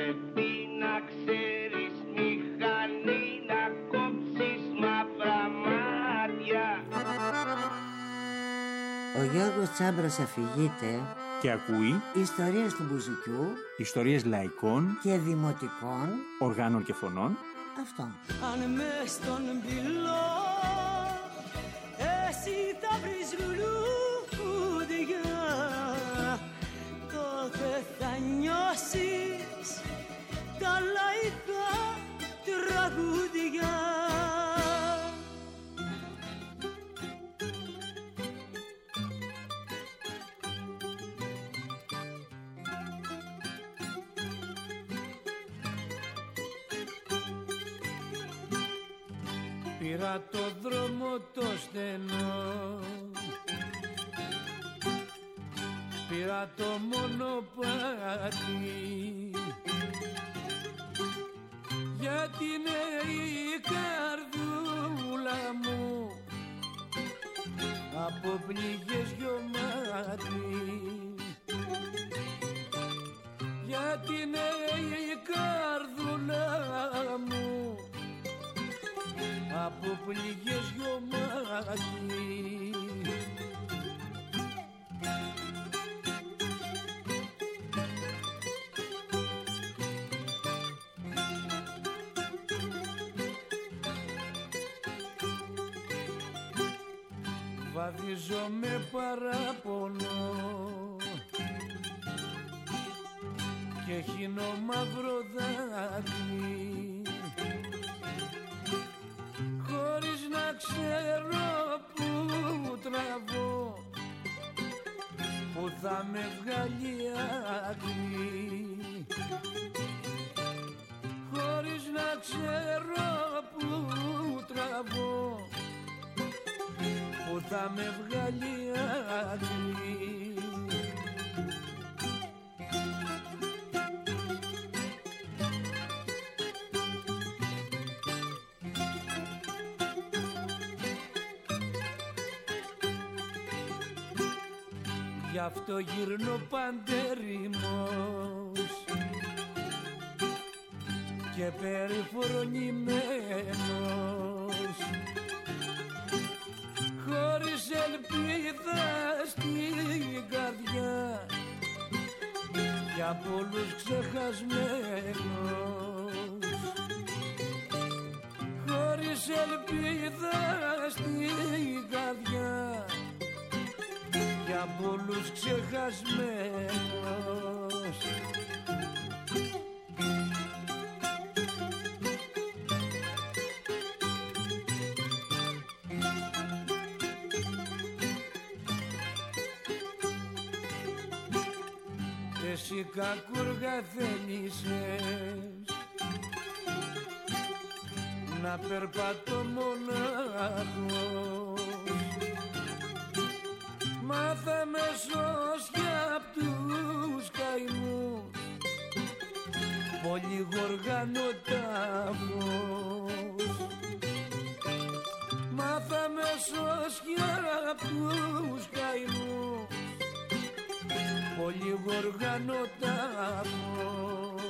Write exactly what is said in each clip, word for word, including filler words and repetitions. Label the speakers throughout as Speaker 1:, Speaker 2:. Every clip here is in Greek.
Speaker 1: πρέπει να ξέρεις μηχανή να κόψεις μαύρα μάτια.
Speaker 2: Ο Γιώργος Τσάμπρας αφηγείται
Speaker 3: και ακούει
Speaker 2: ιστορίες του μπουζουκιού,
Speaker 3: ιστορίες λαϊκών
Speaker 2: και δημοτικών
Speaker 3: οργάνων και φωνών.
Speaker 2: Αυτό.
Speaker 4: Αν μες στον πυλό εσύ τα βρεις λουλούδια, τότε θα νιώσεις τα λαϊκά τραγούδια.
Speaker 5: Πήρα το δρόμο το στενό, πήρα το μονοπάτι, γιατί είναι η καρδούλα μου από πληγές γιωμάτι, γιατί είναι η καρδούλα μου από πληγές γιωμάτι. Βαδίζω με παράπονο και χύνω μαύρο δάκρυ, χωρίς να ξέρω που τραβώ, που θα με βγάλει άκρη, χωρίς να ξέρω που τραβώ, που θα με βγάλει άκρη. Γι' αυτό γυρνώ παντεριμός και περιφρονημένος, χωρίς ελπίδα στην καρδιά κι από όλους ξεχασμένος, χωρίς ελπίδα στην καρδιά κι από όλους ξεχασμένος. Εσύ κακούργα θέλησες να περπατώ μονάχος, μάθε με σώσια απ' τους καημούς, πολύ γοργάνο τάφος. Μάθε με σώσια απ' τους καημούς, πολύ γοργάνο τάφος.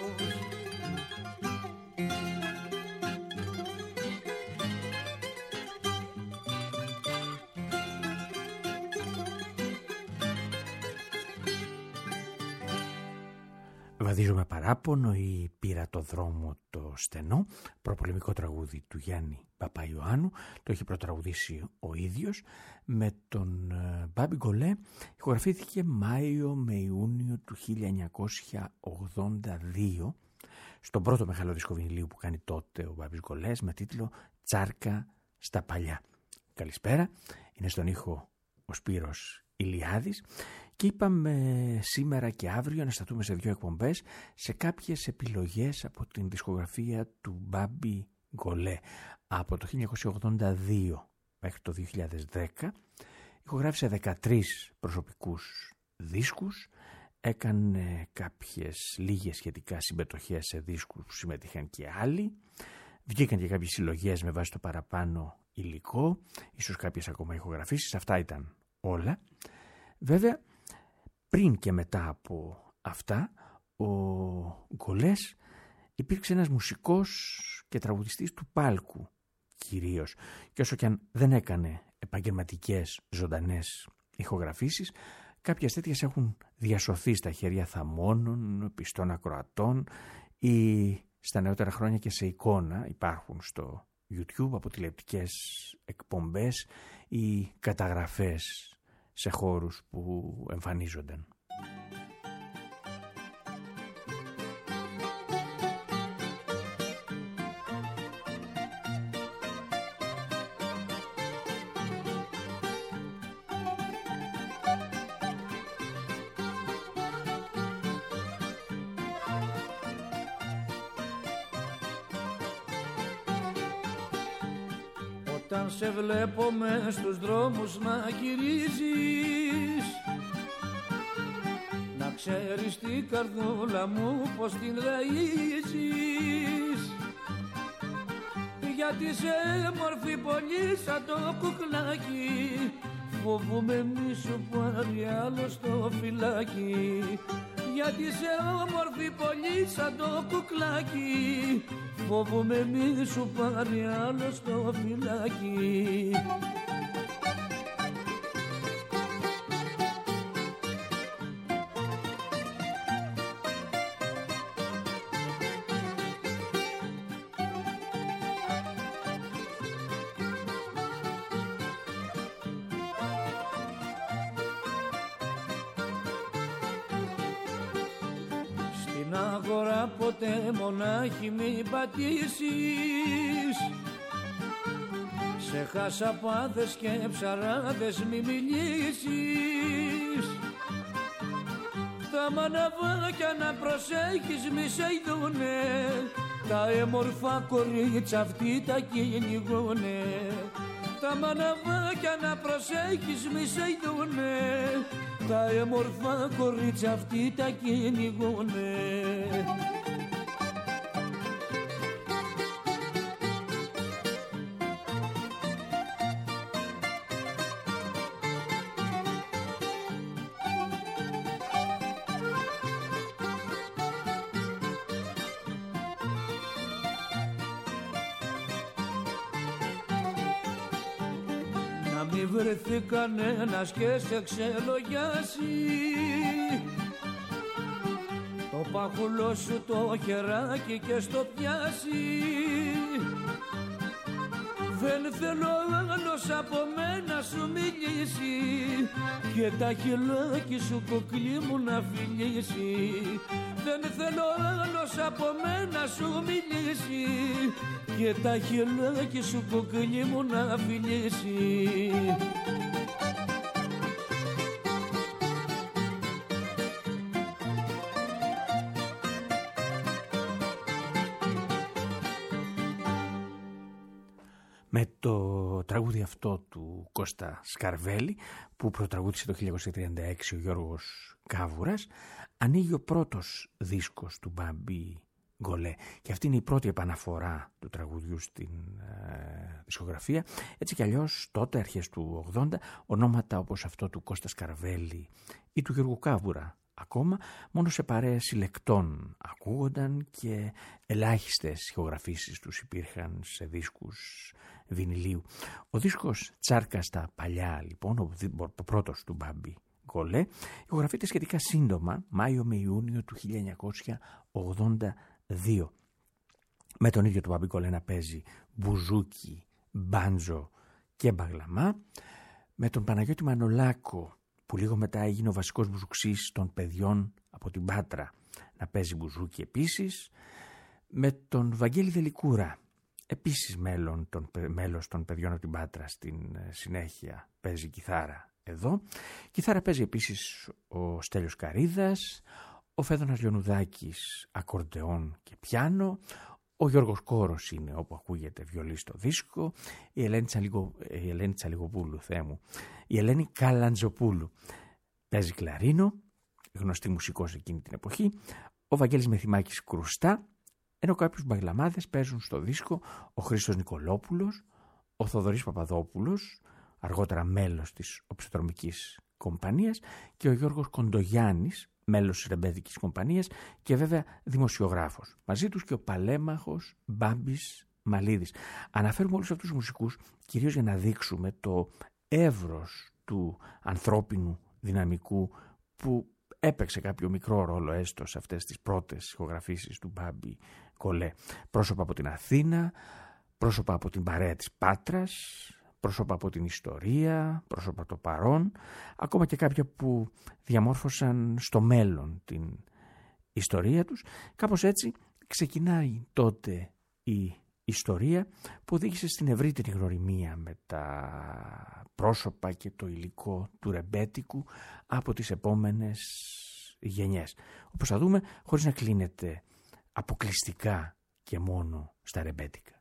Speaker 3: Βαδίζω με παράπονο ή πήρα το δρόμο το στενό, προπολεμικό τραγούδι του Γιάννη Παπαϊωάννου, το έχει προτραγουδήσει ο ίδιος. Με τον Μπάμπη Γκολέ ηχογραφήθηκε Μάιο με Ιούνιο του χίλια εννιακόσια ογδόντα δύο στον πρώτο μεγάλο δίσκο βινιλίου που κάνει τότε ο Μπάμπης Γκολές με τίτλο «Τσάρκα στα παλιά». Καλησπέρα, είναι στον ήχο ο Σπύρος Ηλιάδης και είπαμε σήμερα και αύριο να σταθούμε σε δύο εκπομπές σε κάποιες επιλογές από την δισκογραφία του Μπάμπη Γκολέ. Από το χίλια εννιακόσια ογδόντα δύο μέχρι το δύο χιλιάδες δέκα ηχογράφησε δεκατρείς προσωπικούς δίσκους, έκανε κάποιες λίγες σχετικά συμμετοχές σε δίσκους που συμμετείχαν και άλλοι, βγήκαν και κάποιες συλλογές με βάση το παραπάνω υλικό, ίσως κάποιες ακόμα ηχογραφήσεις, αυτά ήταν όλα. Βέβαια, πριν και μετά από αυτά, ο Γκολές υπήρξε ένας μουσικός και τραγουδιστής του πάλκου κυρίως, και όσο κι αν δεν έκανε επαγγελματικές ζωντανές ηχογραφήσεις, κάποιες τέτοιες έχουν διασωθεί στα χέρια θαμώνων, πιστών ακροατών ή στα νεότερα χρόνια και σε εικόνα, υπάρχουν στο YouTube από τηλεοπτικές εκπομπές ή καταγραφές σε χώρους που εμφανίζονταν.
Speaker 5: Όταν σε βλέπω μες στους δρόμους να γυρίζεις, να ξέρεις την καρδούλα μου πως την ραΐζεις, γιατί σε μορφή πολύ σαν το κουκλάκι, φοβούμαι μη σου πάρει άλλο στο φυλάκι, γιατί σε όμορφη πολύ σαν το κουκλάκι, φοβούμαι μη σου πάρει άλλο στο φυλάκι. Στην αγορά ποτέ μονάχη μη πατήσεις, σε χασαπάδες και ψαράδες μη μιλήσεις, τα μαναβάκια να προσέχεις μη σε ειδούνε, τα έμορφα κορίτσια αυτοί τα κυνηγούνε, τα μαναβάκια να προσέχεις μη σε ειδούνε, τα έμορφα κορίτσια αυτοί τα κυνηγούνε. Να μη βρεθεί κανένας και σε ξελογιάσει, το πάχουλο σου το χεράκι και στο πιάσει. Δεν θέλω άλλος από μένα σου μιλήσει, και τα χειλάκι σου κοκλί μου να φιλήσει. Δεν θέλω άλλος από μένα σου μιλήσει, και τα χειλάκι σου κοκλί μου να φιλήσει.
Speaker 3: Με το τραγούδι αυτό του Κώστα Σκαρβέλη, που προτραγούδησε το χίλια εννιακόσια τριάντα έξι ο Γιώργος Κάβουρας, ανοίγει ο πρώτος δίσκος του Μπάμπη Γκολέ, και αυτή είναι η πρώτη επαναφορά του τραγουδιού στην ε, δισκογραφία. Έτσι κι αλλιώς τότε, αρχές του ογδόντα, ονόματα όπως αυτό του Κώστα Σκαρβέλη ή του Γιώργου Κάβουρα ακόμα μόνο σε παρέες συλλεκτών ακούγονταν, και ελάχιστες ηχογραφήσεις τους υπήρχαν σε δίσκους βινιλίου. Ο δίσκος Τσάρκα στα παλιά, λοιπόν, ο πρώτος του Μπάμπη Γκολέ, ηχογραφείται σχετικά σύντομα, Μάιο με Ιούνιο του χίλια εννιακόσια ογδόντα δύο, με τον ίδιο του Μπάμπη Γκολέ να παίζει μπουζούκι, μπάντζο και μπαγλαμά, με τον Παναγιώτη Μανολάκο, που λίγο μετά έγινε ο βασικός μπουζουξής των παιδιών από την Πάτρα, να παίζει μπουζούκι επίσης, με τον Βαγγέλη Δελικούρα, επίσης μέλος των, μέλος των παιδιών από την Πάτρα, στην συνέχεια παίζει κιθάρα εδώ. Κιθάρα παίζει επίσης ο Στέλιος Καρίδας, ο Φέδωνας Λιονουδάκης ακορντεόν και πιάνο, ο Γιώργος Κόρος είναι όπου ακούγεται βιολί στο δίσκο, η Ελένη, Τσαλιγο, η Ελένη Τσαλιγοπούλου, Θεέ μου, η Ελένη Καλαντζοπούλου παίζει κλαρίνο, γνωστή μουσικός εκείνη την εποχή, ο Βαγγέλης Μεθυμάκης κρουστά, ενώ κάποιους μπαγλαμάδες παίζουν στο δίσκο ο Χρήστος Νικολόπουλος, ο Θοδωρής Παπαδόπουλος, αργότερα μέλος της Οψιδρομικής Κομπανίας, και ο Γιώργος Κοντογιάννης, μέλος της ρεμπέτικης κομπανίας και βέβαια δημοσιογράφος. Μαζί τους και ο παλέμαχος Μπάμπης Μαλίδης. Αναφέρουμε όλους αυτούς τους μουσικούς κυρίως για να δείξουμε το εύρος του ανθρώπινου δυναμικού που έπαιξε κάποιο μικρό ρόλο έστω σε αυτές τις πρώτες ηχογραφήσεις του Μπάμπη Γκολέ. Πρόσωπα από την Αθήνα, πρόσωπα από την παρέα της Πάτρας, πρόσωπα από την ιστορία, πρόσωπα από το παρόν, ακόμα και κάποια που διαμόρφωσαν στο μέλλον την ιστορία τους. Κάπως έτσι ξεκινάει τότε η ιστορία που οδήγησε στην ευρύτερη γνωριμία με τα πρόσωπα και το υλικό του ρεμπέτικου από τις επόμενες γενιές. Όπως θα δούμε, χωρίς να κλείνεται αποκλειστικά και μόνο στα ρεμπέτικα.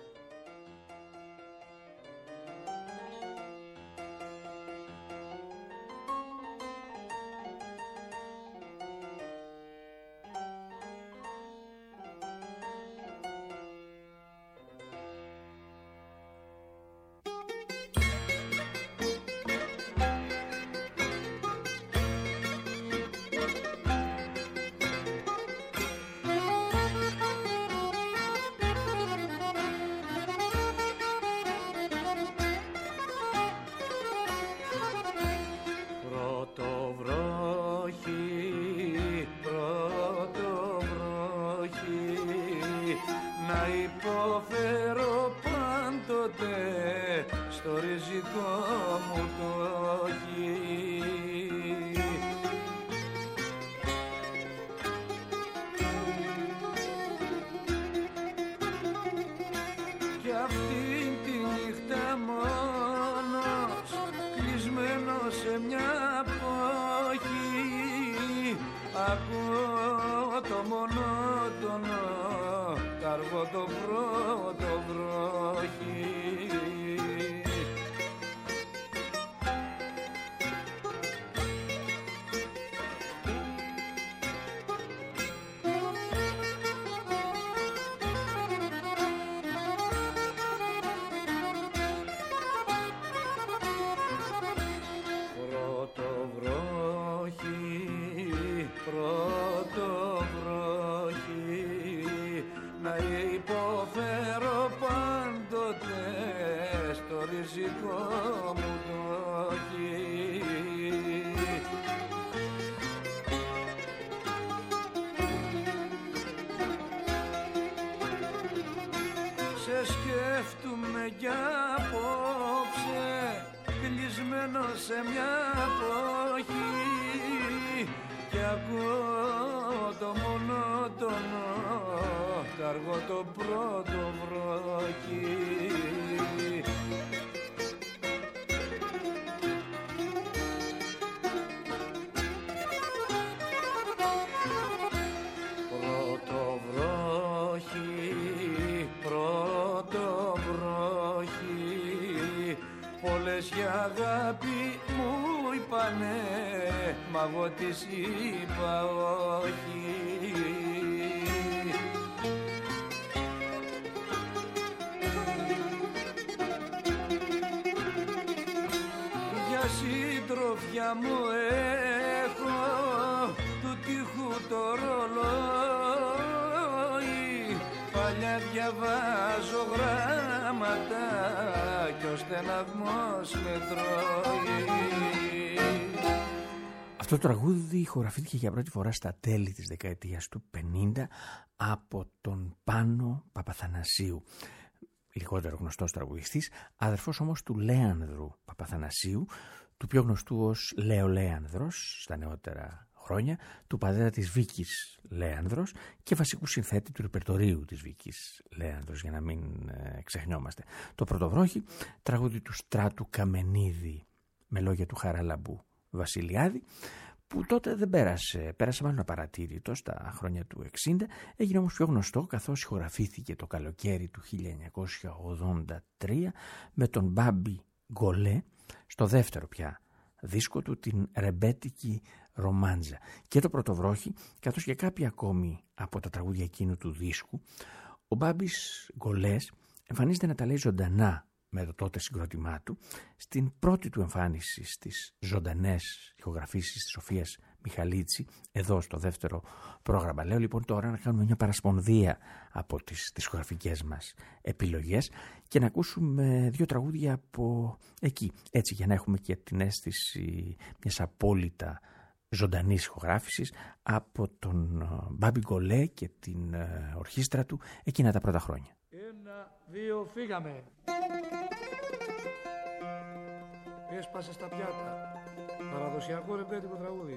Speaker 5: Για αγάπη μου είπανε, μα εγώ της είπα όχι. Για σύντροφια μου έχω του τείχου το ρολόι, παλιά διαβάζω γράμματα κι ο στεναγμός με τρώει.
Speaker 3: Αυτό το τραγούδι ηχογραφήθηκε για πρώτη φορά στα τέλη της δεκαετίας του πενήντα από τον Πάνο Παπαθανασίου, λιγότερο γνωστός τραγουδιστής, αδερφός όμως του Λέανδρου Παπαθανασίου, του πιο γνωστού ως Λέο Λέανδρος στα νεότερα χρόνια, του πατέρα της Βίκης Λέανδρος και βασικού συνθέτη του ρεπερτορίου της Βίκης Λέανδρος, για να μην ε, ξεχνιόμαστε. Το Πρωτοβρόχι, τραγούδι του Στράτου Καμενίδη με λόγια του Χαράλαμπου Βασιλιάδη, που τότε δεν πέρασε, πέρασε μάλλον απαρατήρητο στα χρόνια του εξήντα, έγινε όμως πιο γνωστό καθώς ηχογραφήθηκε το καλοκαίρι του χίλια εννιακόσια ογδόντα τρία με τον Μπάμπη Γκολέ στο δεύτερο πια δίσκο του, την ρεμπέτικη ρομάντζα. Και το Πρωτοβρόχι, καθώς και κάποια ακόμη από τα τραγούδια εκείνου του δίσκου, ο Μπάμπης Γκολές εμφανίζεται να τα λέει ζωντανά με το τότε συγκρότημά του στην πρώτη του εμφάνιση στις ζωντανές ηχογραφήσεις της Σοφίας Μιχαλίτση εδώ στο δεύτερο πρόγραμμα. Λέω λοιπόν τώρα να κάνουμε μια παρασπονδία από τις δισκογραφικές μας επιλογές και να ακούσουμε δύο τραγούδια από εκεί, έτσι, για να έχουμε και την αίσθηση μιας απόλυτα ζωντανής ηχογράφησης από τον Μπάμπη Γκολέ και την ορχήστρα του εκείνα τα πρώτα χρόνια.
Speaker 5: Ένα, δύο, φύγαμε. Έσπασε στα πιάτα. Παραδοσιακό ρεμπέτικο τραγούδι.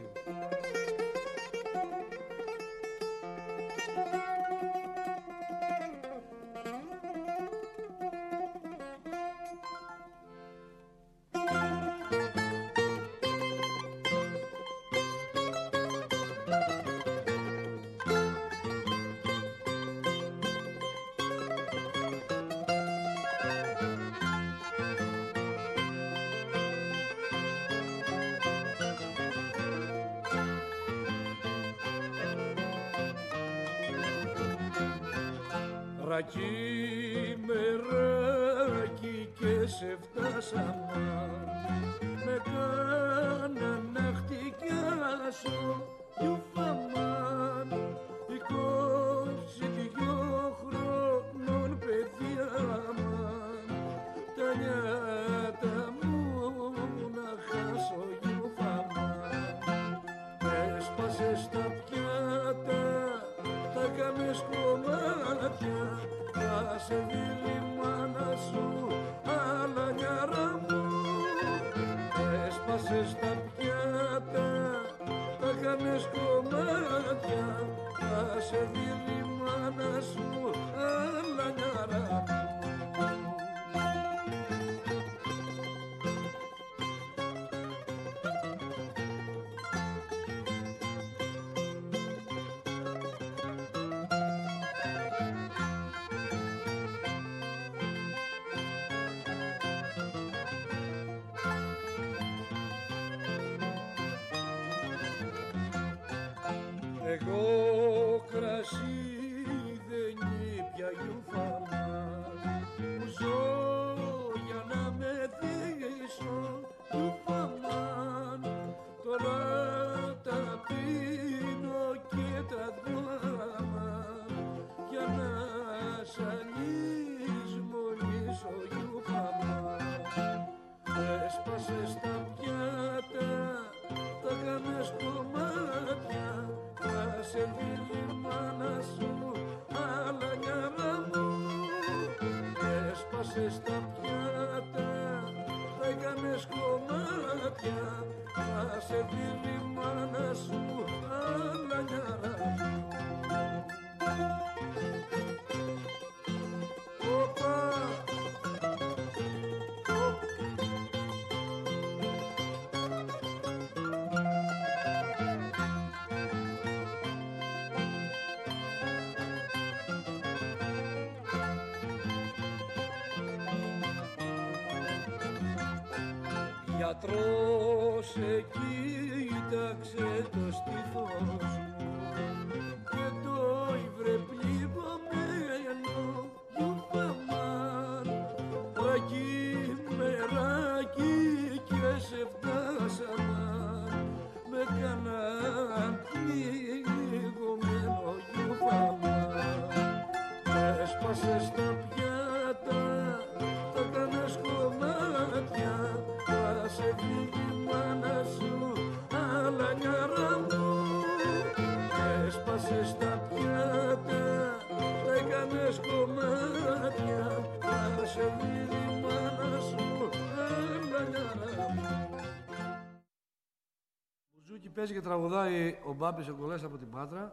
Speaker 5: Ρακί μεράκι και σε φτάσαμε, με κάνα να χτυκιάσω γιουφαμάν, είκοσι δυο χρονών παιδιά μαν, τα νιάτα μου να χάσω γιουφαμάν. Έσπασε στα πιάτα, τα κάνες κομμάτια, θα σε δει η μάνα σου, αλλά νιάρα μου. Έσπασε στα πιάτα, τα κάνες κομμάτια, θα σε δει η μάνα σου, αλλά νιάρα μου. Εγώ κρασί δεν ήπια γιουφαμάν, που ζω για να με δείσω γιουφαμάν. Τώρα τα πίνω και τα δουάμαν, για να σ' αλυσμονήσω γιουφαμάν. Έσπασε στα πιάτα, τα κάνες κομμάτια, θα σε δει η μάνα σου, αλλά νιάρα μου. Έσπασε στα πιάτα, τα έκανες κομμάτια, θα σε δει η μάνα σου, αλλά νιάρα μου. Οπα. Γιατρός σε κοίταξε το στήθος και το ήβρε πληγωμένο γιουφαμάν. Ρακί μεράκι και σε φτάσαναν, με κάναν πληγωμένο γιουφαμάν. Έσπασε στα πιάτα, τα κάνες κομμάτια, θα σε δει η μάνα σου, αλλά νιάρα μου. Έσπασε στα πιάτα, τα έκανες κομμάτια, θα σε δει η μάνα σου, αλλά νιάρα μου. Μπουζούκι παίζει και τραγουδάει ο Μπάμπης ο Γκολές από την Πάτρα.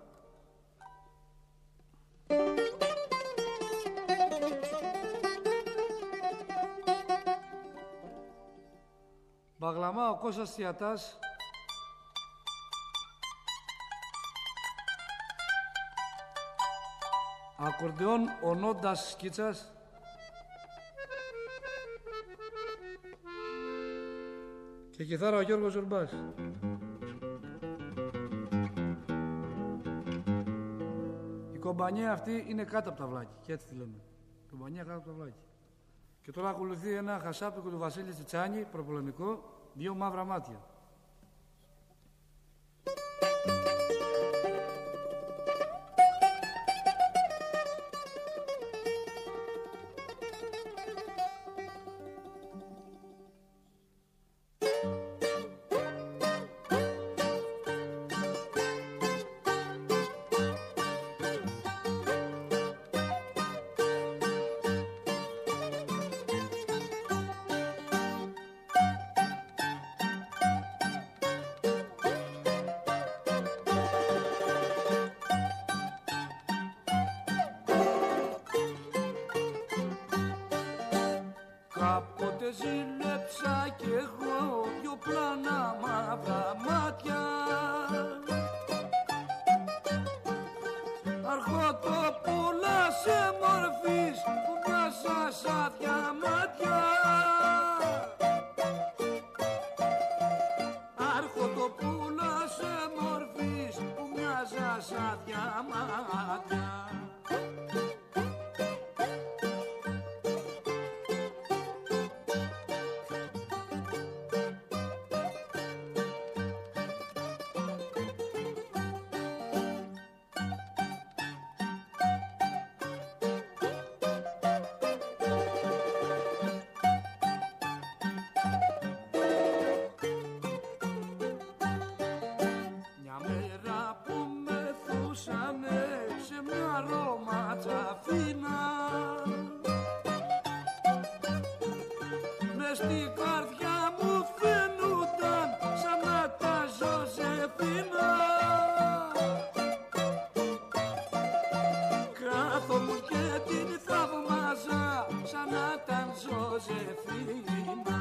Speaker 5: Μπαγλαμά ο Κώστας Θιατάς. Ακορντεόν ο Νόντας Σκίτσας. Και κιθάρα ο Γιώργος Ζουρμπάς. Η κομπανία αυτή είναι κάτω από τα βλάκια, και έτσι τη λέμε. Η κομπανία κάτω από τα βλάκια. Και τώρα ακολουθεί ένα χασάπικο του Βασίλη Τσιτσάνη, προπολεμικό, δύο μαύρα μάτια. ματσαφίνα. Μες στην καρδιά μου φαίνονταν σαν να τα Ζωζεφίνα. Κάθομαι και την θαυμάζα σαν να ήταν Ζωζεφίνα.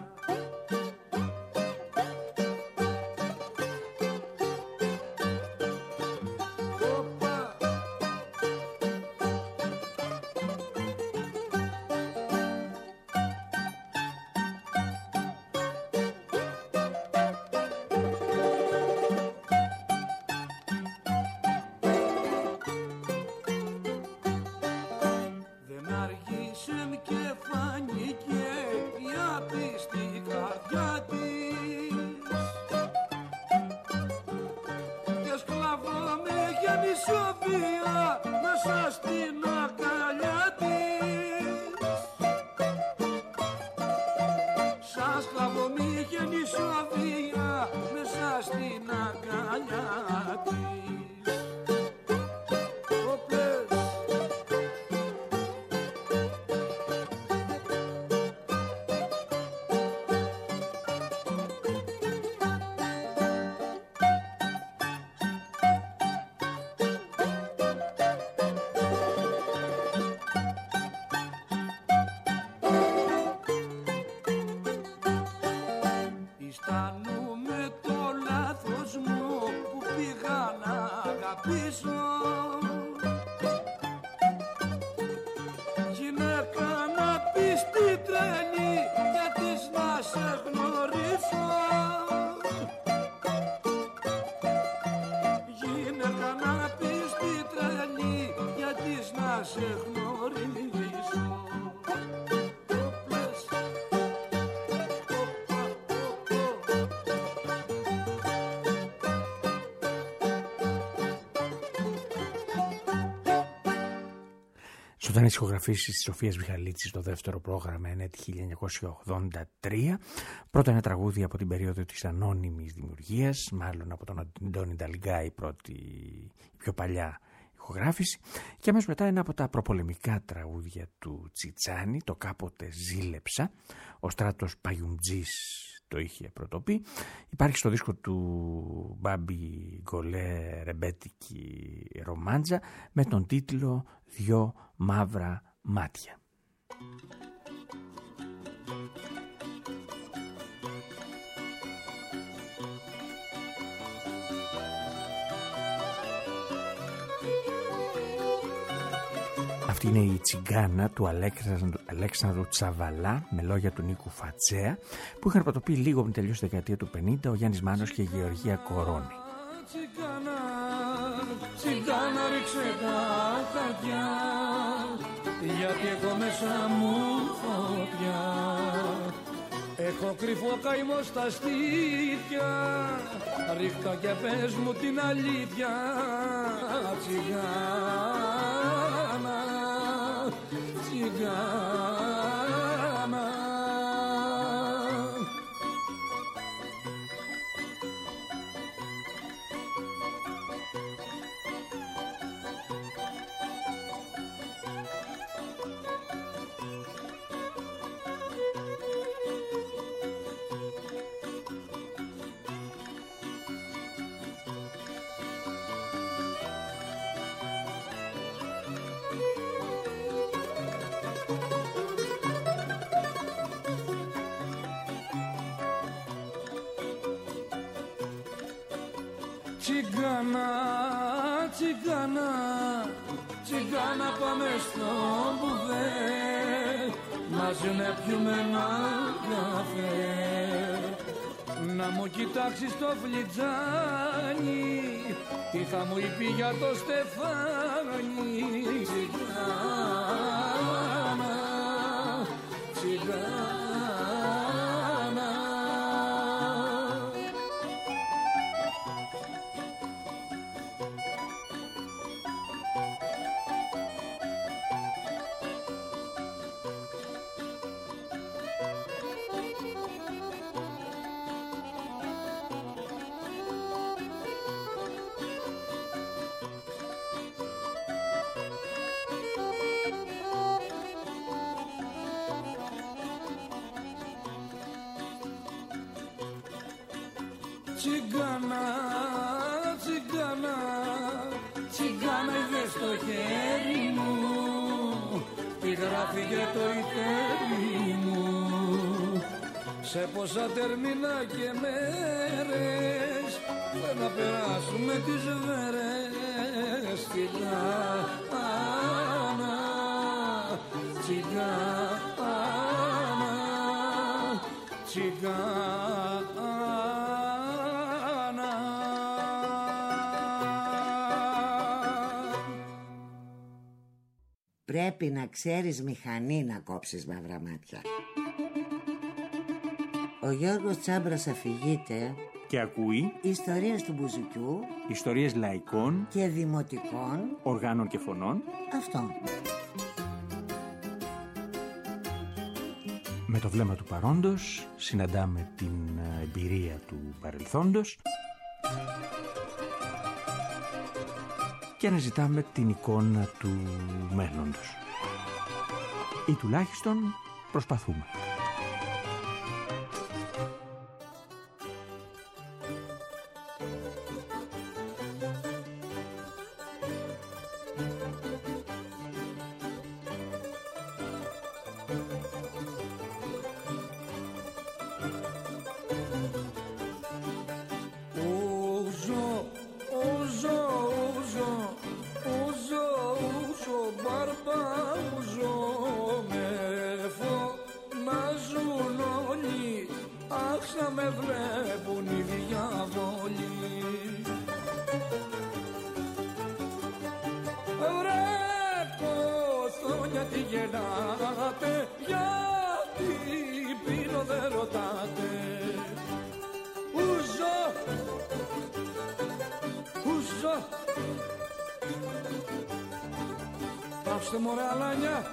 Speaker 3: Ζωντανές ηχογραφήσεις της Σοφίας Μιχαλίτση στο δεύτερο πρόγραμμα ΕΝΕΤ χίλια εννιακόσια ογδόντα τρία. Πρώτα ένα τραγούδι από την περίοδο της ανώνυμης δημιουργίας, μάλλον από τον Αντώνη Νταλγκά, η πρώτη, η πιο παλιά ηχογράφηση. Και αμέσως μετά ένα από τα προπολεμικά τραγούδια του Τσιτσάνη, το κάποτε Ζήλεψα. Ο Στράτος Παγιουμτζής το είχε πρωτοπεί. Υπάρχει στο δίσκο του Μπάμπι Γκολέ ρεμπέτικη ρομάντζα με τον τίτλο «Δυο μαύρα μάτια». Αυτή είναι η Τσιγκάνα του Αλέξανδρου, Αλέξανδρου Τσαβαλά με λόγια του Νίκου Φατσέα, που είχαν πρωτοπεί λίγο πριν τελειώσει τη δεκαετία του πενήντα ο Γιάννης Μάνος και η Γεωργία Κορώνη.
Speaker 5: Τσιγκάνα, τσιγκάνα ρίξε τα χαρτιά, γιατί έχω μέσα μου φωτιά. Έχω κρυφό καημό στα στήθια, ρίχτα και πες μου την αλήθεια. Τσιγκάνα, τσιγκάνα. Τσιγκάνα, τσιγκάνα, τσιγκάνα πάμε στο μπουφέ, μαζί να πιούμε ένα καφέ. Να μου κοιτάξεις το φλιτζάνι, τι θα μου είπε για το Στεφάνι. Τσιγκάνα, τσιγκάνα. τσιγκάνα, τσιγκάνα, τσιγκάνα είδες στο χέρι μου, τι γράφει για το ιτέρι μου. Σε πόσα τερμινά και μέρες θα να περάσουμε τις βέρες. Τσιγκάνα, τσιγκάνα, τσιγκάνα.
Speaker 2: Πρέπει να ξέρεις μηχανή να κόψεις μαύρα μάτια. Ο Γιώργος Τσάμπρας αφηγείται
Speaker 3: και ακούει
Speaker 2: ιστορίες του μπουζουκιού,
Speaker 3: ιστορίες λαϊκών
Speaker 2: και δημοτικών
Speaker 3: οργάνων και φωνών.
Speaker 2: Αυτό.
Speaker 3: Με το βλέμμα του παρόντος συναντάμε την εμπειρία του παρελθόντος και αναζητάμε την εικόνα του μέλλοντος. Ή τουλάχιστον προσπαθούμε.
Speaker 5: Πάψτε μωρέ αλάνια.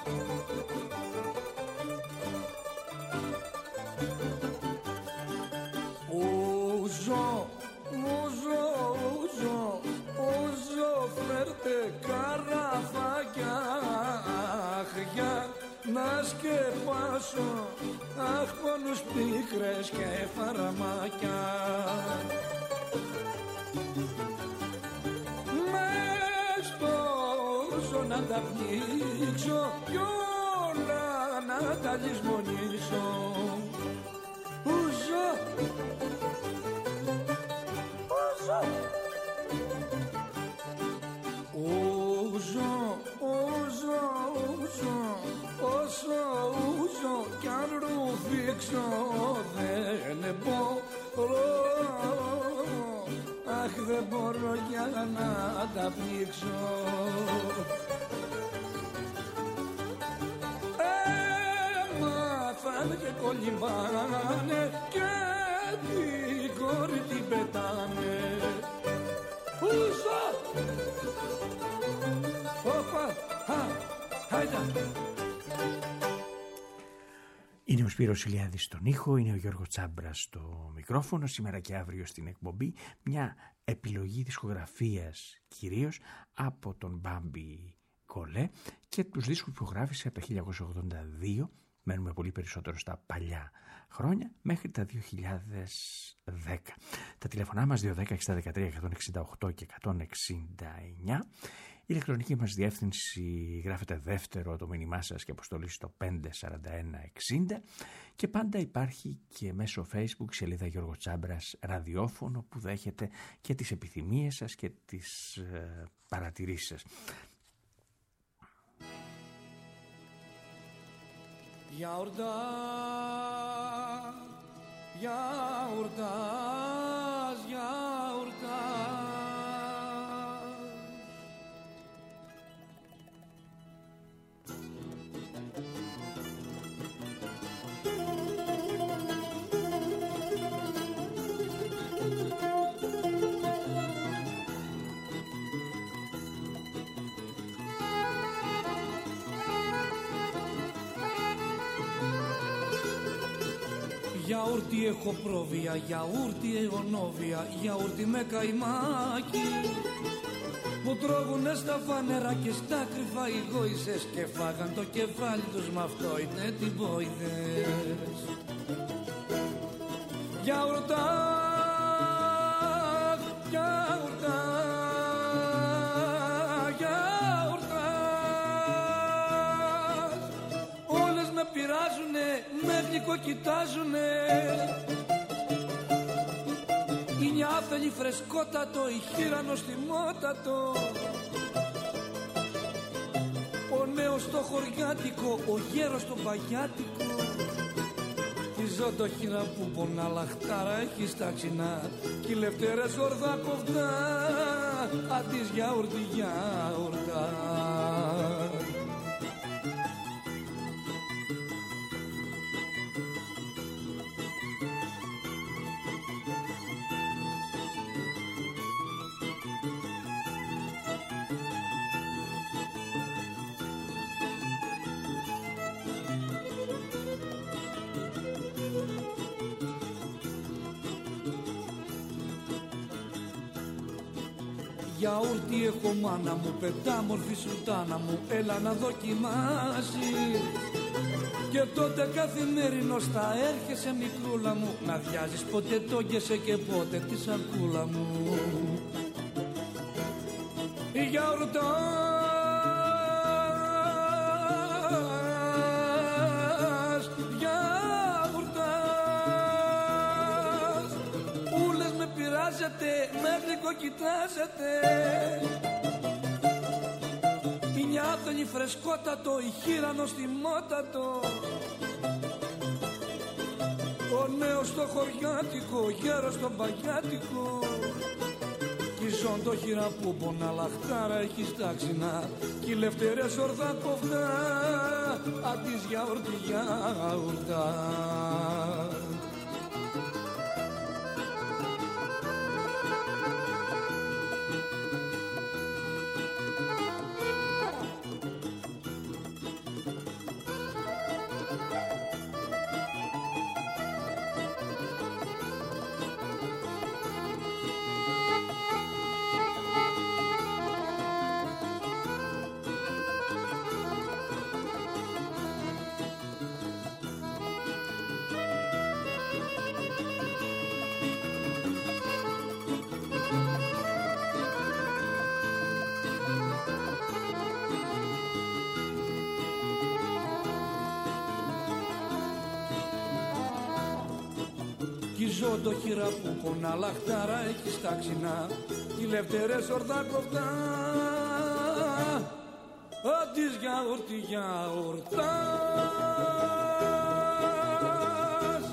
Speaker 5: Ούζο, ούζο, ούζο, ούζο, φέρτε καραφάκια. Αχ, για να σκεπάσω, αχ, πόνους πίκρες και φαραμάκια. Να τα πνίξω κι όλα να τα λησμονήσω. Ούζο, ούζο, ούζο, ούζο, ούζο, όσο ούζο κι αν ρουφήξω δεν μπορώ. Αχ, δεν μπορώ για να τα πνίξω. Έμαθαν και κολυμπάνε και την κόρη την πετάνε. Ούζο! Όπα! Χάιντα!
Speaker 3: Είναι ο Σπύρος Ηλιάδης στον ήχο, είναι ο Γιώργος Τσάμπρας στο μικρόφωνο. Σήμερα και αύριο στην εκπομπή μια επιλογή δισκογραφίας κυρίως από τον Μπάμπη Γκολέ και τους δίσκους που γράφησε από το χίλια εννιακόσια ογδόντα δύο, μένουμε πολύ περισσότερο στα παλιά χρόνια, μέχρι τα δύο χιλιάδες δέκα. Τα τηλεφωνά μας δύο δέκα εξήντα δεκατρία εκατόν εξήντα οκτώ και εκατόν εξήντα εννιά. Η ηλεκτρονική μας διεύθυνση γράφεται δεύτερο το μήνυμά σας και αποστολή στο πέντε σαράντα ένα εξήντα και πάντα υπάρχει και μέσω Facebook σελίδα Γιώργο Τσάμπρας ραδιόφωνο που δέχεται και τις επιθυμίες σας και τις ε, παρατηρήσεις σας.
Speaker 5: Γιαουρτά, γιαουρτάς, γιαουρτάς. Γιαούρτι έχω πρόβια, γιαούρτι αιωνόβια, γιαούρτι με καημάκι που τρώγουνε στα φανερά και στα κρυφά οι γόησες και φάγαν το κεφάλι τους μ' αυτό είτε την πόηδες. Γιαουρτά, μέτρικο κοιτάζουνε. Είναι άθελη φρεσκότατο, η χείρανο στιμότατο. Ο νέος στο χωριάτικο, ο γέρος στο παγιάτικο. Τη ζώτο χείρα που πονά λαχτάρα έχει στα ξινά. Κι οι λευτερές ορδά κοφτά, αντίς γιαουρτί γιαουρτά. Γιαούρτι έχω μάνα μου, πεντάμορφη σουλτάνα μου, έλα να δοκιμάσεις. Και τότε καθημερινώς θα έρχεσαι μικρούλα μου, να διάζεις ποτέ τόγκεσαι και πότε τη σακούλα μου. Η γιαουρτάς, γιαουρτάς, ούλες με πειράζετε, μέτρικο κοιτάζετε. Είναι άθελη φρεσκότατο, η χείρανο στιμότατο. Ο νέος στο χωριάτικο, ο γέρος στο παγιάτικο. Κι η ζώντο χείρα που πονά λαχτάρα έχει στα ξινά. Κι οι λευτερές ορδά κοφτά, αντίς γιαουρτί γιαουρτά. Κι η ζώντο χείρα που πονά λαχτάρα έχει στα ξινά. Κι οι λευτερές ορδά κοφτά, αντίς γιαουρτί γιαουρτάς.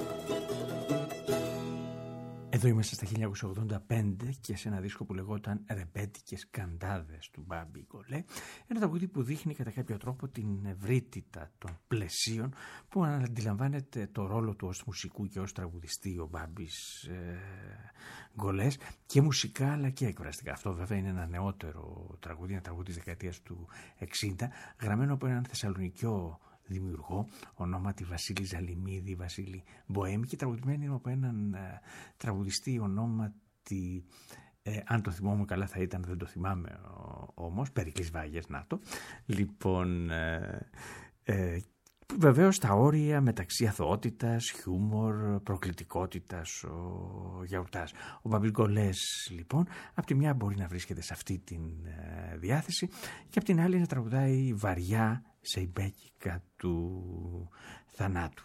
Speaker 3: Εδώ είμαστε στα χίλια εννιακόσια ογδόντα πέντε και σε ένα δίσκο που λεγόταν «Ρεμπέτικες Καντάδες» του Μπάμπη Γκολέ. Ένα τραγούδι που δείχνει κατά κάποιο τρόπο την ευρύτητα των πλαισίων που αντιλαμβάνεται το ρόλο του ως μουσικού και ως τραγουδιστή ο Μπάμπης ε, Γκολές, και μουσικά αλλά και εκφραστικά. Αυτό βέβαια είναι ένα νεότερο τραγούδι, ένα τραγούδι της δεκαετίας του εξήντα, γραμμένο από έναν Θεσσαλονικιό δημιουργό ονόματι Βασίλη Ζαλιμίδη, Βασίλη Μποέμη, και τραγουδημένη από έναν ε, τραγουδιστή ονόματι, ε, αν το θυμόμαι καλά θα ήταν, δεν το θυμάμαι όμως, Περικλής Βάγες, να το. Λοιπόν, ε, ε, βεβαίως στα όρια μεταξύ αθωότητας, χιούμορ, προκλητικότητας ο Γιαουρτάς. Ο Μπάμπης Γκολές λοιπόν από τη μια μπορεί να βρίσκεται σε αυτή τη ε, διάθεση και από την άλλη να τραγουδάει βαριά σε ιμπέκικα του θανάτου.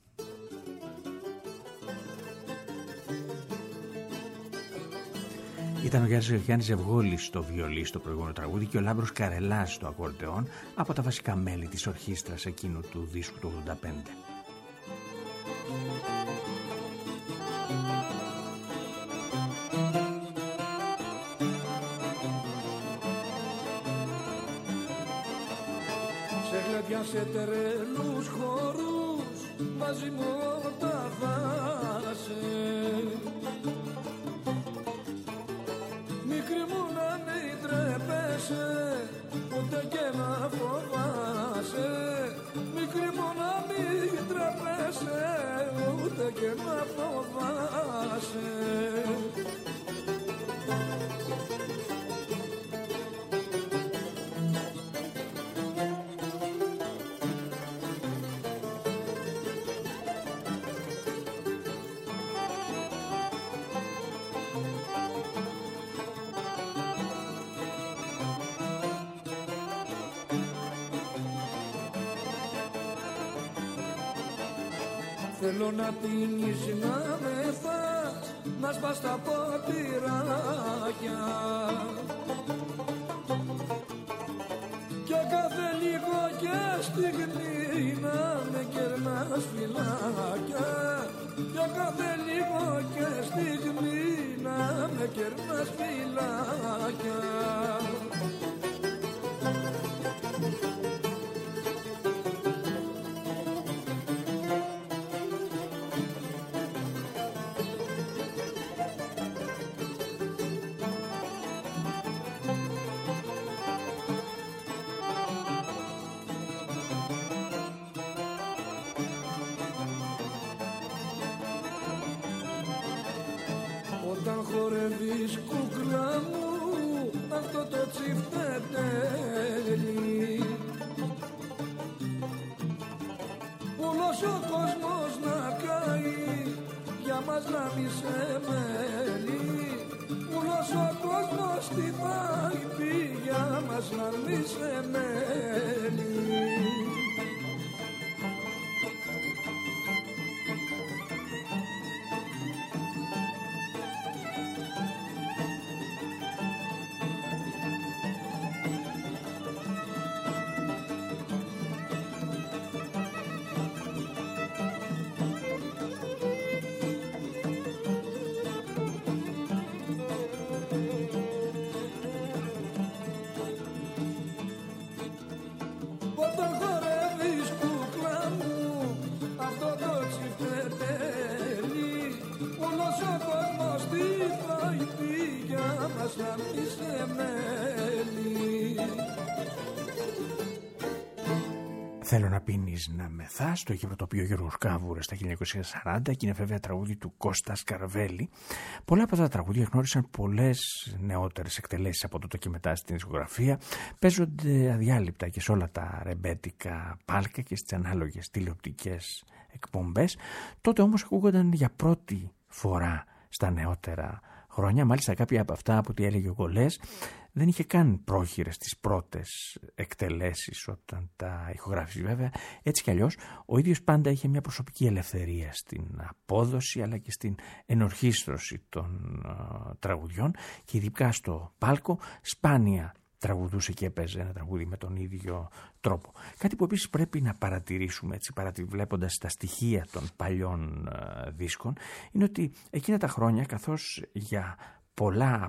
Speaker 3: Ήταν ο Γιάννης Ζευγόλης στο βιολί στο προηγούμενο τραγούδι και ο Λάμπρος Καρελάς στο ακορντεόν, από τα βασικά μέλη της ορχήστρας εκείνου του δίσκου του ογδόντα πέντε.
Speaker 5: Σε τρελούς χορούς μαζί μου τα θάσε. Μικρή μου να μην τρέπεσαι, ούτε και να φοβάσαι. Μικρή μου να μην τρέπεσαι, ούτε και να φοβάσαι. θέλω να πίνεις, να μεθάς, να σπάς τα ποτηράκια. Και κάθε λίγο και στιγμή να με κερνάς φυλάκια. Και κάθε λίγο και στιγμή να με κερνάς φυλάκια. Όταν χορεύεις κούκλα μου αυτό το τσιφτετέλι, όλος ο κόσμος να καεί, για μας να μη σε μέλει. Όλος ο κόσμος τι θα πει, για μας να μη σε μέλει. Όταν χορεύεις κούκλα μου αυτό το τσιφτετέλι, όλος ο κόσμος τι θα πει, για μας να μη σε μέλει.
Speaker 3: Θέλω να πίνεις να μεθάς, το είχε πρωτοποιεί ο Γιώργος Κάβουρας στα χίλια εννιακόσια σαράντα και είναι βέβαια τραγούδι του Κώστα Σκαρβέλη. Πολλά από τα τραγούδια γνώρισαν πολλές νεότερες εκτελέσεις από τότε και μετά στην δισκογραφία. Παίζονται αδιάλειπτα και σε όλα τα ρεμπέτικα πάλκα και στις ανάλογες τηλεοπτικές εκπομπές. Τότε όμως ακούγονταν για πρώτη φορά στα νεότερα χρόνια. Μάλιστα κάποια από αυτά που τι έλεγε ο Γκολές δεν είχε καν πρόχειρες τις πρώτες εκτελέσεις όταν τα ηχογράφησε. Βέβαια, έτσι κι αλλιώς, ο ίδιος πάντα είχε μια προσωπική ελευθερία στην απόδοση αλλά και στην ενορχήστρωση των uh, τραγουδιών και ειδικά στο πάλκο σπάνια τραγουδούσε και έπαιζε ένα τραγούδι με τον ίδιο τρόπο. Κάτι που επίσης πρέπει να παρατηρήσουμε, έτσι, βλέποντας τα στοιχεία των παλιών uh, δίσκων, είναι ότι εκείνα τα χρόνια, καθώς για πολλά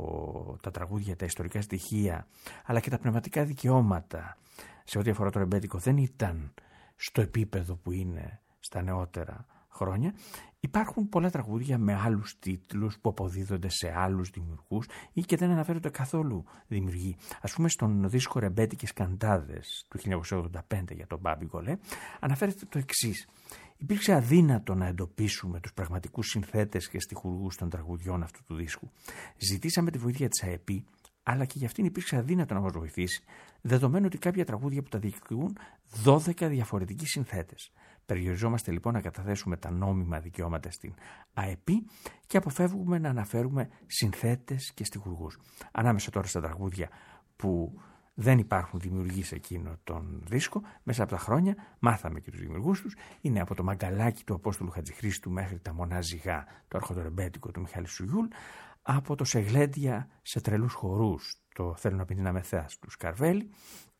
Speaker 3: από τα τραγούδια, τα ιστορικά στοιχεία, αλλά και τα πνευματικά δικαιώματα σε ό,τι αφορά το ρεμπέτικο δεν ήταν στο επίπεδο που είναι στα νεότερα χρόνια, υπάρχουν πολλά τραγούδια με άλλους τίτλους που αποδίδονται σε άλλους δημιουργούς ή και δεν αναφέρονται καθόλου δημιουργοί. Ας πούμε στον δίσκο «Ρεμπέτικες Καντάδες» του χίλια εννιακόσια ογδόντα πέντε για τον Μπάμπη Γκολέ αναφέρεται το εξής. Υπήρξε αδύνατο να εντοπίσουμε τους πραγματικούς συνθέτες και στιχουργούς των τραγουδιών αυτού του δίσκου. Ζητήσαμε τη βοήθεια της ΑΕΠ, αλλά και για αυτήν υπήρξε αδύνατο να μας βοηθήσει, δεδομένου ότι κάποια τραγούδια που τα διεκδικούν δώδεκα διαφορετικοί συνθέτες. Περιοριζόμαστε λοιπόν να καταθέσουμε τα νόμιμα δικαιώματα στην ΑΕΠ και αποφεύγουμε να αναφέρουμε συνθέτες και στιχουργούς. Ανάμεσα τώρα στα τραγούδια που δεν υπάρχουν δημιουργοί σε εκείνο τον δίσκο, μέσα από τα χρόνια μάθαμε και τους δημιουργούς τους. Είναι από το Μαγκαλάκι του Απόστολου Χατζηχρήστου μέχρι τα Μονά Ζυγά, το αρχοντορεμπέτικο του Μιχάλη Σουγιούλ, από το Σεγλέντια σε τρελούς χορούς, το Θέλω να πίνει να μεθάς του Σκαρβέλη,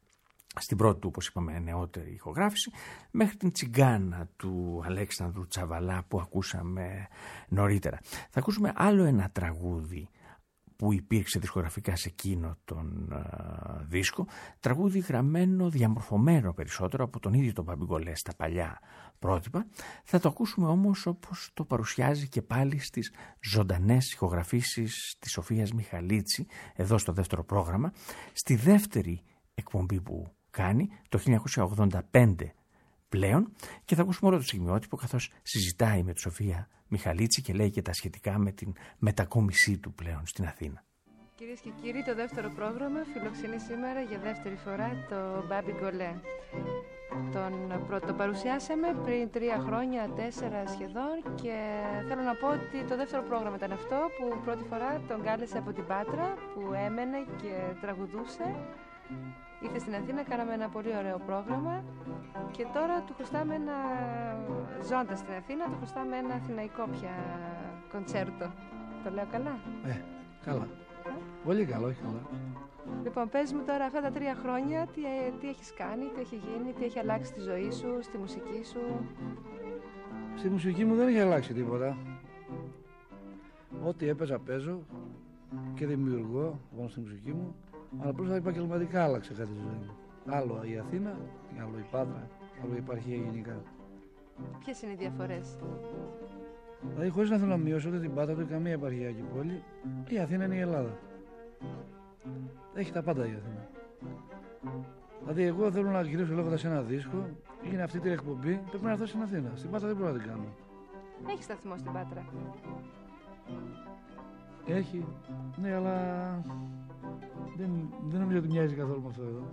Speaker 3: στην πρώτη του, όπως είπαμε, νεότερη ηχογράφηση, μέχρι την Τσιγκάνα του Αλέξανδρου Τσαβαλά που ακούσαμε νωρίτερα. Θα ακούσουμε άλλο ένα τραγούδι που υπήρξε δισκογραφικά σε εκείνο τον uh, δίσκο, τραγούδι γραμμένο, διαμορφωμένο περισσότερο από τον ίδιο τον Μπάμπη Γκολέ στα παλιά πρότυπα. Θα το ακούσουμε όμως όπως το παρουσιάζει και πάλι στις ζωντανές ηχογραφήσεις της Σοφίας Μιχαλίτση, εδώ στο δεύτερο πρόγραμμα, στη δεύτερη εκπομπή που κάνει, το χίλια εννιακόσια ογδόντα πέντε πλέον, και θα ακούσουμε όλο το στιγμιότυπο καθώς συζητάει με τη Σοφία Μιχαλίτση και λέει και τα σχετικά με την μετακόμισή του πλέον στην Αθήνα.
Speaker 6: Κυρίες και κύριοι, το δεύτερο πρόγραμμα φιλοξενεί σήμερα για δεύτερη φορά το Μπάμπη Γκολέ. Τον το παρουσιάσαμε πριν τρία χρόνια, τέσσερα σχεδόν, και θέλω να πω ότι το δεύτερο πρόγραμμα ήταν αυτό που πρώτη φορά τον κάλεσε από την Πάτρα, που έμενε και τραγουδούσε Ήρθε στην Αθήνα, κάναμε ένα πολύ ωραίο πρόγραμμα και τώρα του χρωστάμε ένα, ζώντας στην Αθήνα, του χρωστάμε ένα αθηναϊκό πια κοντσέρτο. Το λέω καλά?
Speaker 7: Ε, καλά. Ε? Πολύ καλό, όχι καλά.
Speaker 6: Λοιπόν, πες μου τώρα αυτά τα τρία χρόνια, τι, τι έχεις κάνει, τι έχει γίνει, τι έχει αλλάξει στη ζωή σου, στη μουσική σου.
Speaker 7: Στη μουσική μου δεν έχει αλλάξει τίποτα. Ό,τι έπαιζα παίζω και δημιουργώ πάνω στη μουσική μου, αλλά просто επαγγελματικά άλλαξε κάτι στη ζωή μου. Άλλο η Αθήνα, άλλο η Πάτρα, άλλο η επαρχία γενικά.
Speaker 6: Ποιες είναι οι διαφορές?
Speaker 7: Δηλαδή, χωρίς να θέλω να μειώσω ούτε την Πάτρα ούτε καμία επαρχιακή πόλη, η Αθήνα είναι η Ελλάδα. Έχει τα πάντα η Αθήνα. Δηλαδή, εγώ θέλω να γυρίσω λέγοντας ένα δίσκο, είναι αυτή την εκπομπή, πρέπει να έρθω στην Αθήνα. Στην Πάτρα δεν μπορώ να την κάνω.
Speaker 6: Έχει σταθμό στην Πάτρα?
Speaker 7: Έχει, ναι, αλλά δεν, δεν νομίζω ότι μοιάζει καθόλου με αυτό εδώ.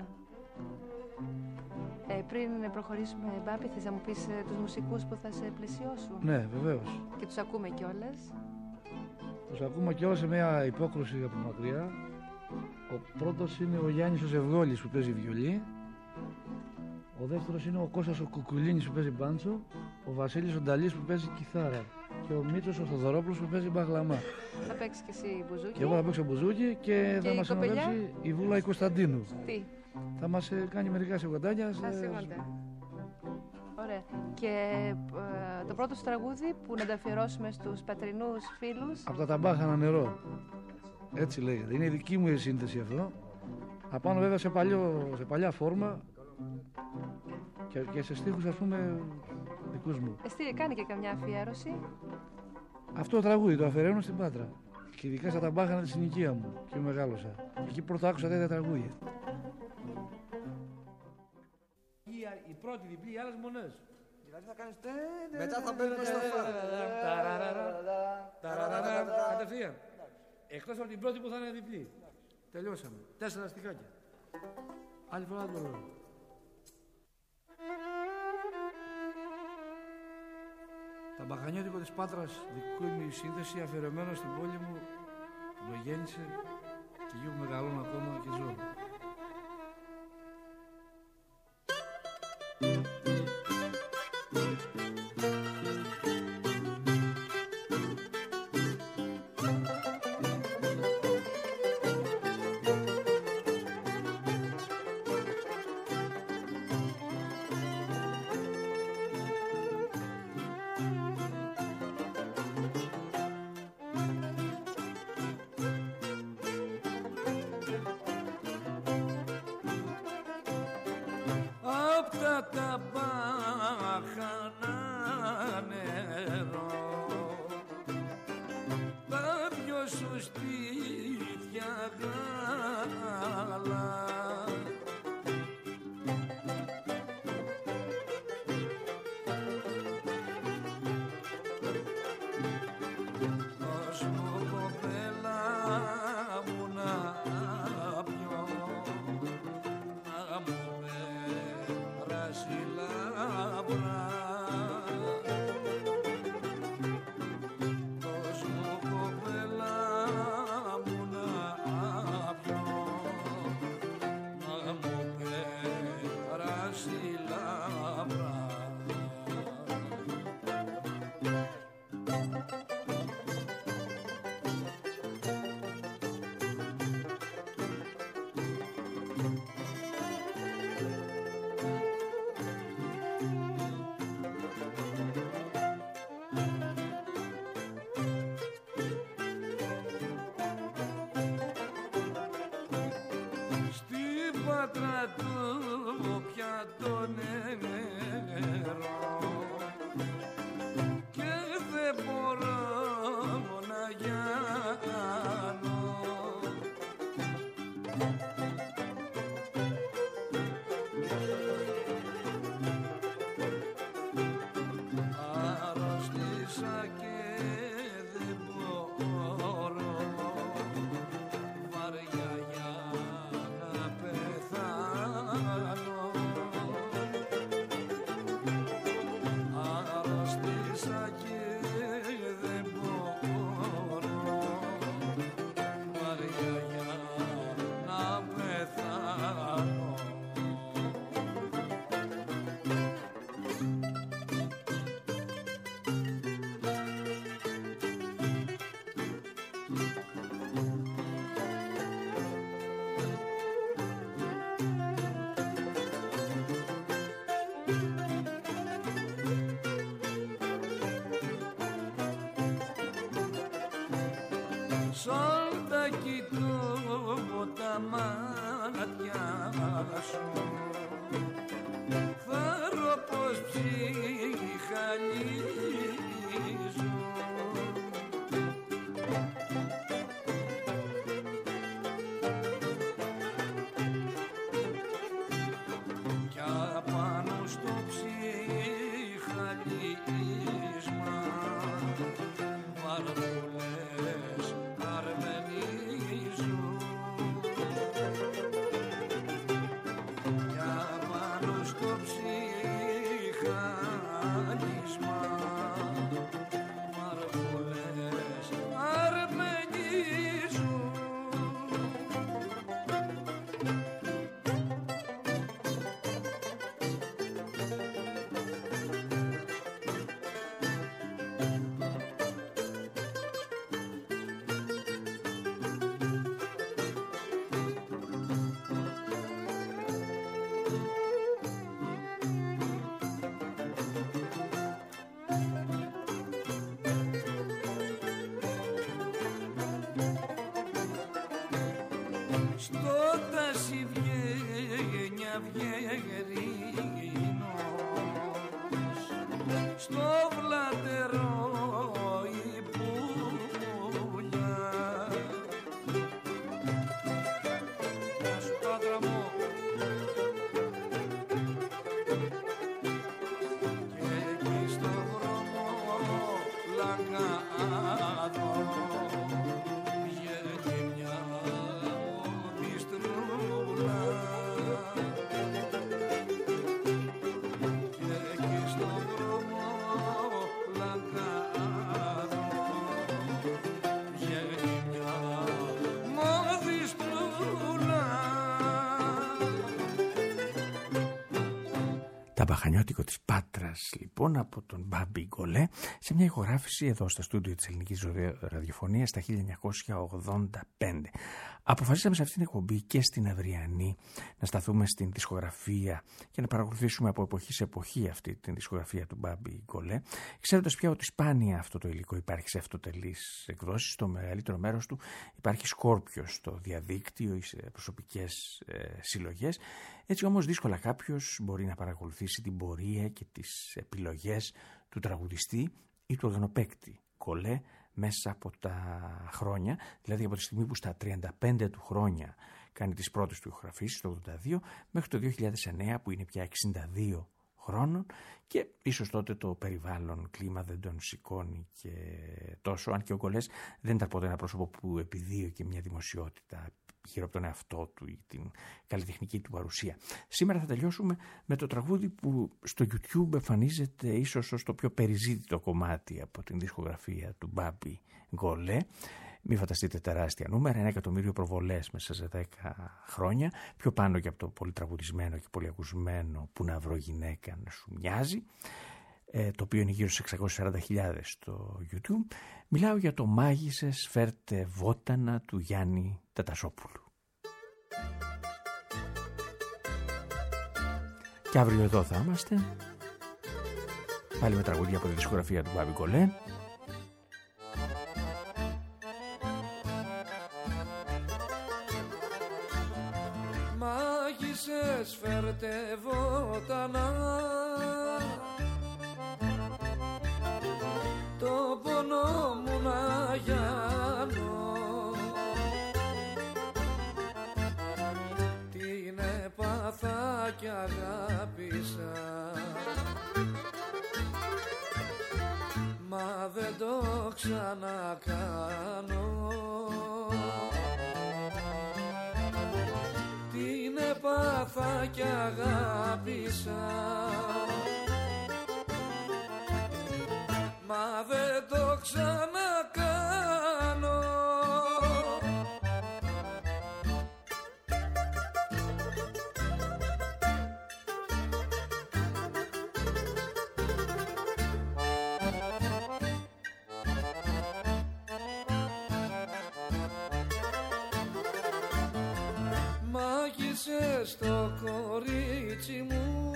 Speaker 6: Ε, πριν προχωρήσουμε, Μπάμπη, θες να μου πεις ε, τους μουσικούς που θα σε πλαισιώσουν?
Speaker 7: Ναι, βεβαίως.
Speaker 6: Και τους ακούμε κιόλας.
Speaker 7: Τους ακούμε κιόλας σε μια υπόκρουση από μακριά. Ο πρώτος είναι ο Γιάννης ο Ζευγόλης που παίζει βιολί. Ο δεύτερος είναι ο Κώστας ο Κουκουλίνης που παίζει μπάντσο. Ο Βασίλης ο Νταλής που παίζει κιθάρα. Και ο Μίτσος ο Θοδωρόπουλος που παίζει μπαγλαμά.
Speaker 6: Θα παίξεις και εσύ μπουζούκι?
Speaker 7: Και εγώ θα παίξω μπουζούκι και, και θα μας συνοδεύσει η Βούλα η Κωνσταντίνου.
Speaker 6: Τι?
Speaker 7: Θα μας κάνει μερικά σιγοντάκια.
Speaker 6: Σε... Ωραία. Και ε, το πρώτο τραγούδι που να τα αφιερώσουμε στους πατρινούς φίλους.
Speaker 7: Από τα ταμπάχανα νερό. Έτσι λέγεται. Είναι η δική μου η σύνθεση αυτό. Απάνω βέβαια σε, παλιό, σε παλιά φόρμα και, και σε στίχους ας πούμε δικούς μου.
Speaker 6: Εσύ κάνει και καμιά αφιέρωση?
Speaker 7: Αυτό το τραγούδι το αφιερώνω στην Πάτρα. Και ειδικά στα ταμπάχανα της συνοικία μου. Και μεγάλωσα. Εκεί πρώτα άκουσα τέτοια τραγούδια.
Speaker 5: Η πρώτη διπλή, οι άλλες μονές.
Speaker 8: Δηλαδή θα κάνεις... Μετά θα μπαίνουμε στο φάρο.
Speaker 5: Κατευθείαν. Εκτός από την πρώτη που θα είναι διπλή. Τελειώσαμε. Τέσσερα στιχάκια. Άλλη φορά το λέω.
Speaker 7: Τα μπαχανιώτικο της Πάτρας, δικού μου η σύνθεση, αφιερωμένο στην πόλη μου που με γέννησε και εκεί που μεγαλώνω ακόμα και ζω.
Speaker 5: σαν τα κοιτώ τα μάτια σου φέρω πως ψυχαλίζω κι απάνω στο ψυχαλίσμα βαρβουλές αρμενίζουν κι απάνω στο ψυχαλίσμα βαρβουλές αρμενίζουν. Στο τάσι βγαίνει αυγερίνος, στο βλατερό η πουλιά. Γεια σου Πάτρα μου. Και εκεί στο δρόμο Λαγκάδο βγαίνει μια μιστρούλα και εκεί στο δρόμο Λαγκάδο βγαίνει μια μοδιστρούλα.
Speaker 3: Τα μπαχανιώτικο της Πάτρας λοιπόν από τον Μπάμπη Γκολέ σε μια ηχογράφηση εδώ στα στούντιο της Ελληνικής Ραδιοφωνίας τα χίλια εννιακόσια ογδόντα πέντε. Αποφασίσαμε σε αυτήν την εκπομπή και στην αυριανή να σταθούμε στην δισκογραφία και να παρακολουθήσουμε από εποχή σε εποχή αυτή την δισκογραφία του Μπάμπη Γκολέ, ξέροντας πια ότι σπάνια αυτό το υλικό υπάρχει σε αυτοτελείς εκδόσεις. Στο μεγαλύτερο μέρος του υπάρχει σκόρπιο στο διαδίκτυο ή σε προσωπικές ε, συλλογές. Έτσι όμως δύσκολα κάποιος μπορεί να παρακολουθήσει την πορεία και τις επιλογές του τραγουδιστή ή του οργανοπαίκτη Γκολέ μέσα από τα χρόνια, δηλαδή από τη στιγμή που στα τριάντα πέντε του χρόνια κάνει τις πρώτες του ηχογραφήσεις, το ογδόντα δύο, μέχρι το δύο χιλιάδες εννέα που είναι πια εξήντα δύο χρόνων και ίσως τότε το περιβάλλον κλίμα δεν τον σηκώνει και τόσο, αν και ο Γκολές δεν ήταν ποτέ ένα πρόσωπο που επιδίωκε μια δημοσιότητα γύρω από τον εαυτό του ή την καλλιτεχνική του παρουσία. Σήμερα θα τελειώσουμε με το τραγούδι που στο YouTube εμφανίζεται ίσως ως το πιο περιζήτητο κομμάτι από την δισκογραφία του Μπάμπη Γκολέ. Μην φανταστείτε τεράστια νούμερα, ένα εκατομμύριο προβολές μέσα σε δέκα χρόνια, πιο πάνω και από το πολύ τραγουδισμένο και πολύ ακουσμένο «Που να βρω γυναίκα να σου μοιάζει», ε, το οποίο είναι γύρω στις εξακόσιες σαράντα χιλιάδες στο YouTube. Μιλάω για το «Μάγισσες φέρτε βότανα» του Γιάννη Τατασόπουλου. Και αύριο εδώ θα είμαστε, πάλι με τραγούδια από τη δισκογραφία του Μπάμπη Γκολέ.
Speaker 5: Μάγισσες φέρτε βότανα, το πόνο μου να γιάνω, την έπαθα κι αγάπησα, μα δεν το ξανακάνω. Την έπαθα κι αγάπησα, μα δεν το ξανακάνω. Μάγισσες το κορίτσι μου,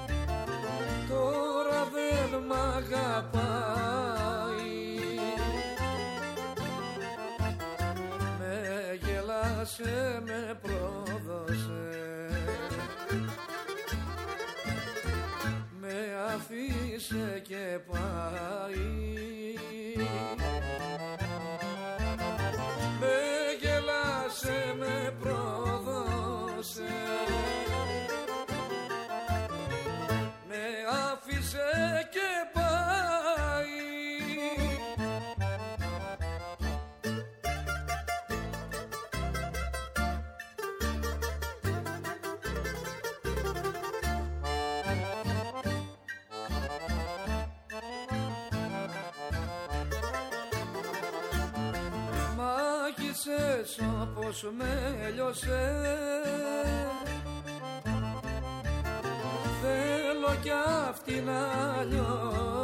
Speaker 5: τώρα δεν μ' αγαπάει, λιώσες όπως με λιώσες. Θέλω κι αυτή να λιώσω